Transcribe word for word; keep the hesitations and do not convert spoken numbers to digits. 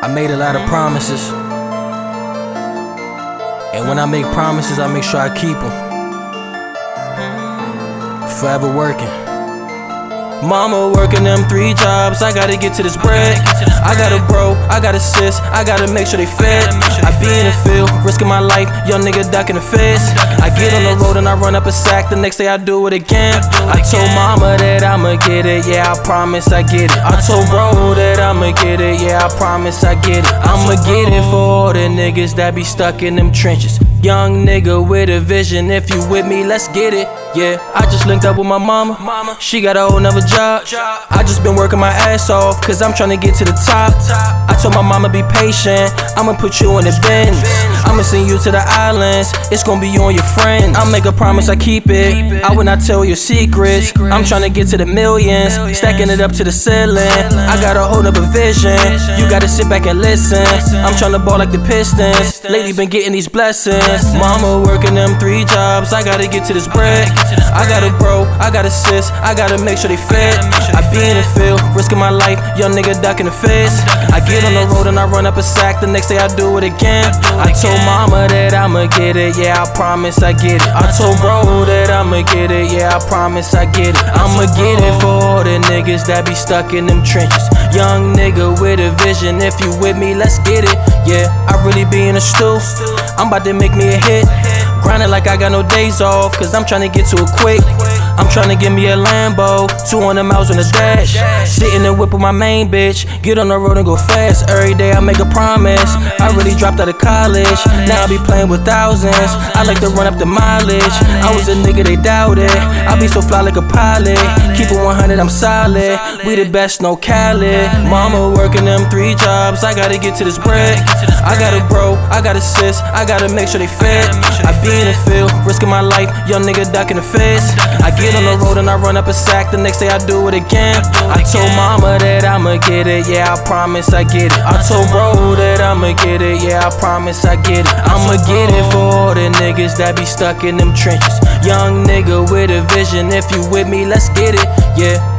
I made a lot of promises, and when I make promises, I make sure I keep them. Forever working. Mama working them three jobs, I gotta get to this bread. I got a bro, I got a sis, I gotta make sure they fed. I be in the field, risking my life, young nigga ducking the feds. I get on the road and I run up a sack, the next day I do it again. I told mama that I'ma get it, yeah, I promise I get it. I told bro that I'ma get it, yeah, I promise I get it. I'ma get it for all the niggas that be stuck in them trenches. Young nigga with a vision, if you with me, let's get it. Yeah, I just linked up with my mama, she got a whole nother job. I just been working my ass off, cause I'm tryna get to the top. I told my mama be patient, I'ma put you in the Benz. I'ma send you to the islands, it's gonna be you and your friends. I'll make a promise I keep it, I will not tell your secrets. I'm tryna get to the millions, stacking it up to the ceiling. I got a whole nother vision, you gotta sit back and listen. I'm tryna ball like the Pistons, lately been getting these blessings. Mama working them three jobs, I gotta get to this bread. I got a bro, I got a sis, I gotta make sure they fed. I be in the field, risking my life, young nigga ducking the feds. I get on the road and I run up a sack, the next day I do it again. I told mama that I'ma get it, yeah, I promise I get it. I told bro that I'ma get it, yeah, I promise I get it. I'ma get it for all the niggas that be stuck in them trenches. Young nigga with a vision, if you with me, let's get it. Yeah, I really be in a stew, I'm about to make me a hit. Grinding like I got no days off, cause I'm tryna get to it quick. I'm tryna get me a Lambo, two hundred miles on the dash. Sitting and whip with my main bitch, get on the road and go fast. Every day I make a promise, I really dropped out of college, now I be playing with thousands. I like to run up the mileage, I was a nigga they doubted. I be so fly like a pilot, keep it one hundred, I'm solid. We the best, no Khaled. Mama working them three jobs, I gotta get to this bread. I got a bro, I got a sis, I gotta make sure they fed. I be in the field, risking my life, young nigga ducking the feds. I get on the road and I run up a sack, the next day I do it again. I told mama that I'ma get it, yeah, I promise I get it. I told bro that I'ma get it, yeah, I promise I get it. I'ma get it for all the niggas that be stuck in them trenches. Young nigga with a vision, if you with me, let's get it, yeah.